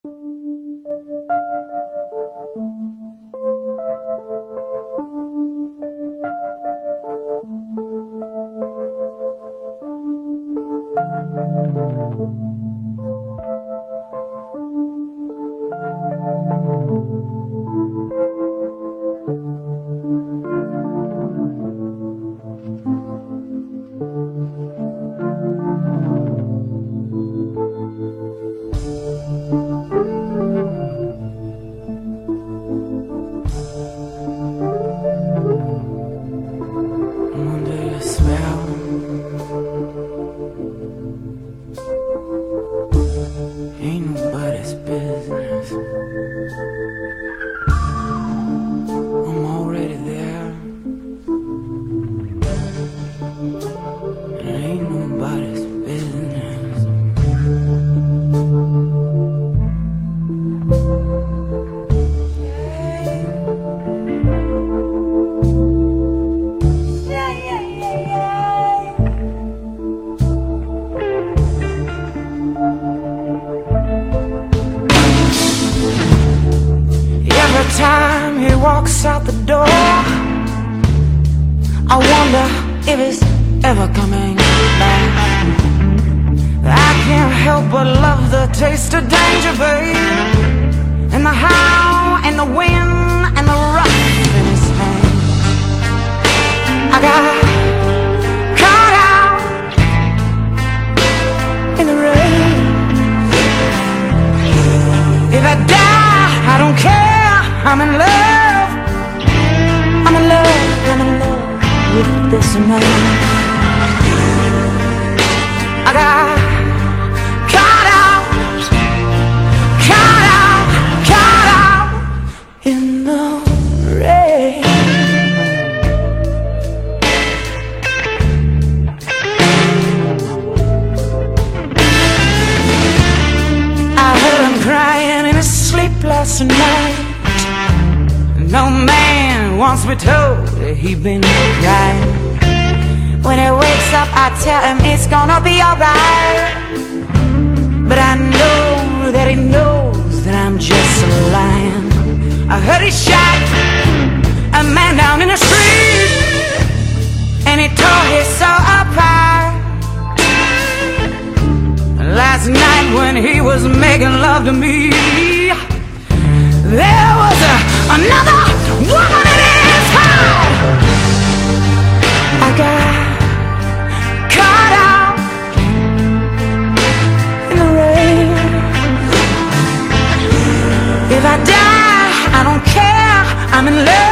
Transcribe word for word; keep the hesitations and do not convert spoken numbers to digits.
Ain't nobody's business. I'm already there. It ain't nobody's business. Yeah, yeah, yeah, yeah. Every time he walks out the door, I wonder if he's ever coming back. I can't help but love the taste of danger, babe, and the how and the wind and the rough in his hand. I got caught out in the rain. If I die, I don't care. I'm in love, I'm in love, I'm in love with this man. I got caught out, caught out, caught out in the rain. I heard him crying in his sleep last night. No man wants me told that he been crying. When he wakes up, I tell him it's gonna be alright. But I know that he knows that I'm just lying. I heard he shot a man down in the street, and he tore his soul apart. Last night when he was making love to me, there was a, another woman in his heart. I got caught out in the rain. If I die, I don't care. I'm in love.